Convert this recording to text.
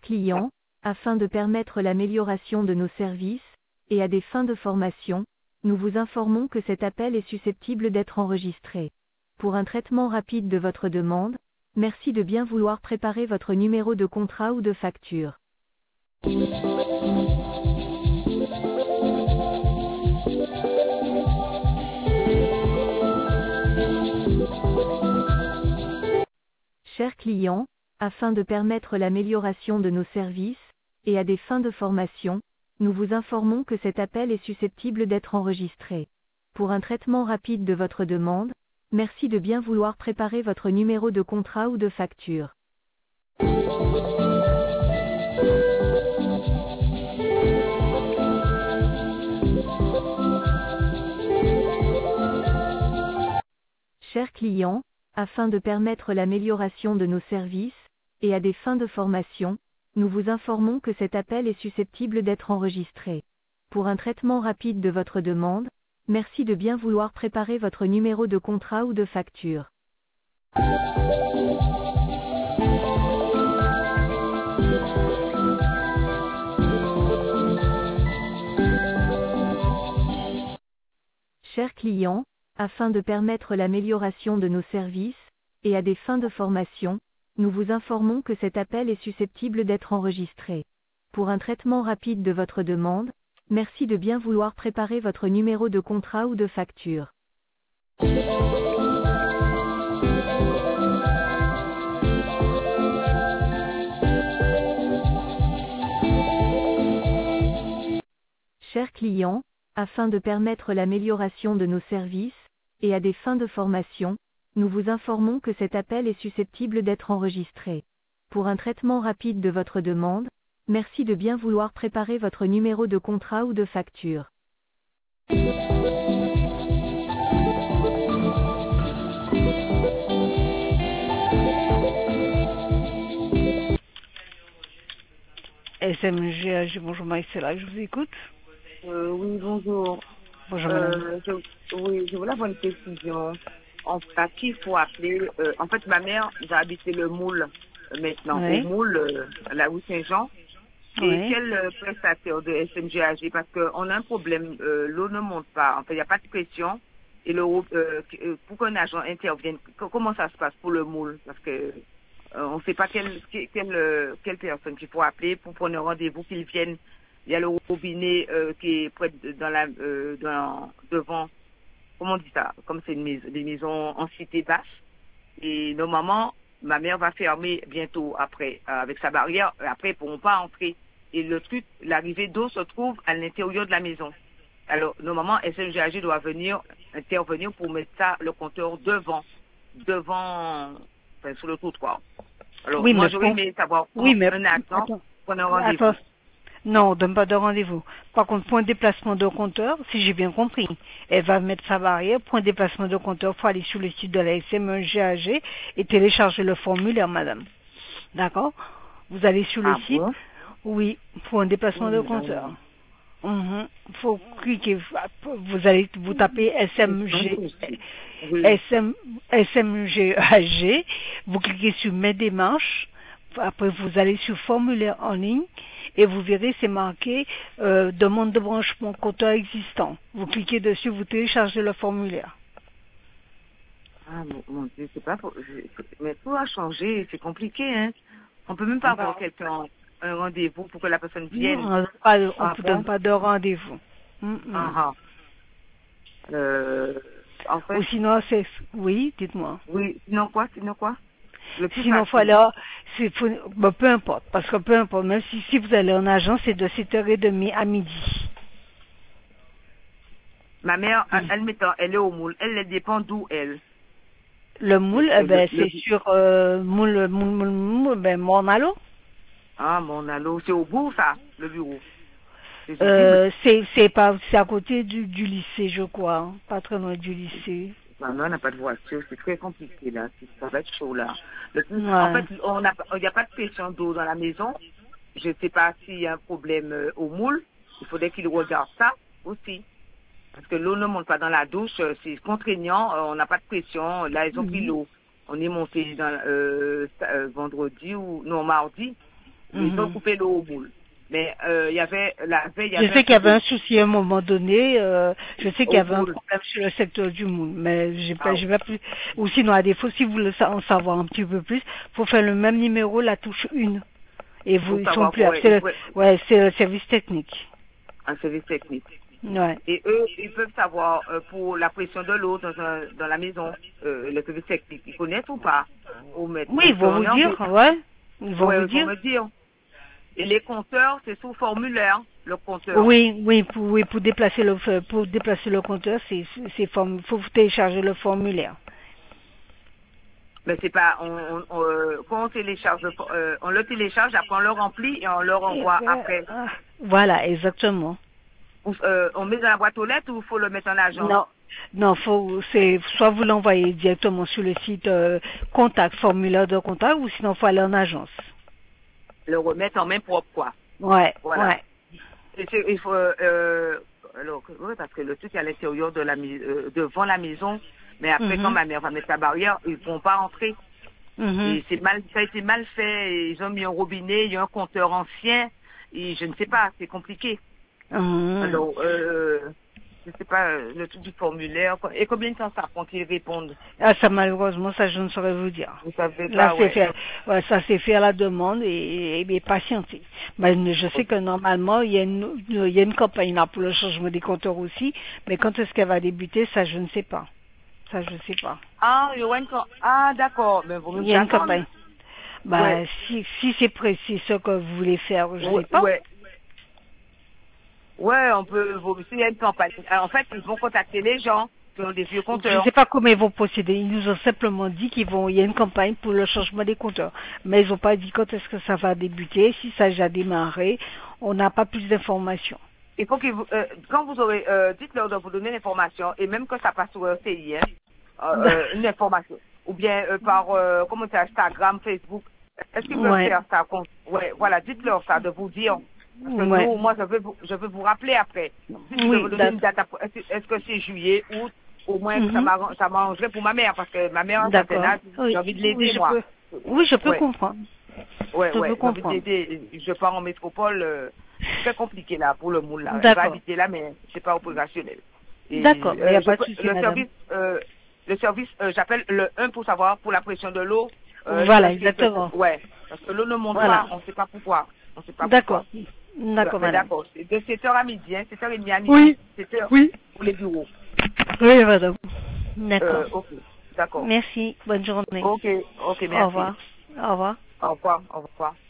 clients, afin de permettre l'amélioration de nos services, et à des fins de formation, nous vous informons que cet appel est susceptible d'être enregistré. Pour un traitement rapide de votre demande, merci de bien vouloir préparer votre numéro de contrat ou de facture. Chers clients, afin de permettre l'amélioration de nos services, et à des fins de formation, nous vous informons que cet appel est susceptible d'être enregistré. Pour un traitement rapide de votre demande, merci de bien vouloir préparer votre numéro de contrat ou de facture. Chers clients, afin de permettre l'amélioration de nos services, et à des fins de formation, nous vous informons que cet appel est susceptible d'être enregistré. Pour un traitement rapide de votre demande, merci de bien vouloir préparer votre numéro de contrat ou de facture. Chers clients, afin de permettre l'amélioration de nos services, et à des fins de formation, nous vous informons que cet appel est susceptible d'être enregistré. Pour un traitement rapide de votre demande, merci de bien vouloir préparer votre numéro de contrat ou de facture. Chers clients, afin de permettre l'amélioration de nos services, et à des fins de formation, nous vous informons que cet appel est susceptible d'être enregistré. Pour un traitement rapide de votre demande, merci de bien vouloir préparer votre numéro de contrat ou de facture. SMGAG, bonjour Maïsela, je vous écoute. Oui, bonjour. Bonjour madame. Je voulais avoir une précision. En fait, à qui il faut appeler en fait, ma mère va habiter le Moule maintenant, Oui. au Moule, à la rue Saint-Jean. Et Oui. quel prestataire de SMGAG? Parce qu'on a un problème, l'eau ne monte pas. En fait, il n'y a pas de pression. Et pour qu'un agent intervienne, comment ça se passe pour le Moule? Parce que on ne sait pas quelle personne qu'il faut appeler pour prendre un rendez-vous, qu'ils viennent. Il y a le robinet qui est près devant, comment on dit ça, comme c'est des maisons en cité basse. Et normalement, ma mère va fermer bientôt après, avec sa barrière. Après, ils ne pourront pas entrer. Et le truc, l'arrivée d'eau se trouve à l'intérieur de la maison. Alors, normalement, SMGAG doit intervenir pour mettre ça, le compteur devant, enfin, sur le trottoir. Alors, Oui, moi, mais j'aurais aimé savoir oui, mais un agent attends. prendre un rendez-vous. Attends. Non, on ne donne pas de rendez-vous. Par contre, pour un déplacement de compteur, si j'ai bien compris, elle va mettre sa barrière. Pour un déplacement de compteur, il faut aller sur le site de la SMGAG et télécharger le formulaire, madame. D'accord? Vous allez sur le site. Bon? Oui, pour un déplacement de compteur. Faut cliquer, vous tapez SMGAG, vous cliquez sur mes démarches, après vous allez sur formulaire en ligne et vous verrez c'est marqué demande de branchement compteur existant. Vous cliquez dessus, vous téléchargez le formulaire. Ah, mon Dieu, c'est pas mais tout a changé, c'est compliqué, hein. On peut même pas avoir quelqu'un, un rendez-vous pour que la personne vienne. On ne donne pas de rendez-vous. En fait. Ou sinon, oui, dites-moi. Oui, sinon quoi? Sinon, peu importe, parce que peu importe, même si vous allez en agence, c'est de 7h30 à midi. Ma mère, elle est au Moule. Elle dépend d'où, elle? Le Moule, c'est sur Mornalo. Ah, Mornalo, c'est au bout, ça, le bureau. C'est à côté du lycée, je crois, hein, pas très loin du lycée. Non, on n'a pas de voiture, c'est très compliqué, là. Ça va être chaud, là. Ouais. En fait, il n'y a pas de pression d'eau dans la maison. Je ne sais pas s'il y a un problème au Moule. Il faudrait qu'il regarde ça aussi. Parce que l'eau ne monte pas dans la douche, c'est contraignant, on n'a pas de pression. Là, ils ont pris l'eau. On est monté dans, vendredi ou non, mardi. Ils ont coupé l'eau au moule. Mais il y avait la veille. Je sais qu'il y avait un souci à un moment donné. Je sais qu'il y avait un problème sur le secteur du moule, mais je vais plus. Ou sinon, à défaut, si vous voulez en savoir un petit peu plus, faut faire le même numéro, la touche 1. Et vous, ils sont plus. C'est le service technique. Un service technique. Ouais. Et eux, ils peuvent savoir pour la pression de l'eau dans la maison, le service technique. Ils connaissent ou pas? Oui, ils vont vous dire, ouais. Ils vont vous dire. Me dire. Et les compteurs, c'est sous formulaire, le compteur. Oui, pour déplacer le compteur, faut télécharger le formulaire. Mais c'est pas, quand on télécharge, on le télécharge, après on le remplit et on le renvoie après. Voilà, exactement. On met dans la boîte aux lettres ou il faut le mettre en agence? Non, soit vous l'envoyez directement sur le site contact, formulaire de contact, ou sinon il faut aller en agence. Le remettre en main propre, quoi. Ouais, voilà. Ouais. Il faut, parce que le truc est à l'intérieur devant la maison, mais après, quand ma mère va mettre sa barrière, ils ne vont pas entrer. Et ça a été mal fait. Ils ont mis un robinet, il y a un compteur ancien, et je ne sais pas, c'est compliqué. Alors, je ne sais pas, le truc du formulaire. Et combien de temps ça prend qu'ils répondent? Ça, malheureusement, ça, je ne saurais vous dire. Vous savez Là, pas, ça s'est fait à la demande et patienter. Mais je sais que normalement, il y a une campagne là pour le changement des compteurs aussi, mais quand est-ce qu'elle va débuter, ça, je ne sais pas. Ça, je ne sais pas. D'accord. Mais il y a une campagne. Si c'est précis ce que vous voulez faire, je ne sais pas. Ouais, on peut, s'il y a une campagne. En fait, ils vont contacter les gens qui ont des vieux compteurs. Je ne sais pas comment ils vont procéder. Ils nous ont simplement dit il y a une campagne pour le changement des compteurs. Mais ils n'ont pas dit quand est-ce que ça va débuter, si ça a déjà démarré. On n'a pas plus d'informations. Il faut que quand vous aurez, dites-leur de vous donner l'information, et même que ça passe sur RTI, une information. Ou bien par, Instagram, Facebook. Est-ce qu'ils peuvent faire ça? Voilà, dites-leur ça, de vous dire. Parce que nous, moi, je veux vous rappeler après. Si je veux vous donner une date, est-ce que c'est juillet, août, au moins ça m'arrangerait pour ma mère, parce que ma mère, j'ai envie de l'aider, moi. Oui, je peux comprendre. J'ai envie de l'aider. Je pars en métropole, c'est très compliqué là, pour le moule là. Elle va habiter là, mais c'est pas opérationnel. D'accord, il n'y a pas de souci, madame. Le service, j'appelle le 1 pour savoir, pour la pression de l'eau. Voilà, exactement. Parce que l'eau ne monte pas, on ne sait pas pourquoi. D'accord. D'accord, madame. D'accord. C'est de 7h à midi, 7h30 à midi. 7h pour les bureaux. Oui, madame. D'accord. Ok, d'accord. Merci. Bonne journée. Ok, merci. Au revoir. Au revoir. Au revoir.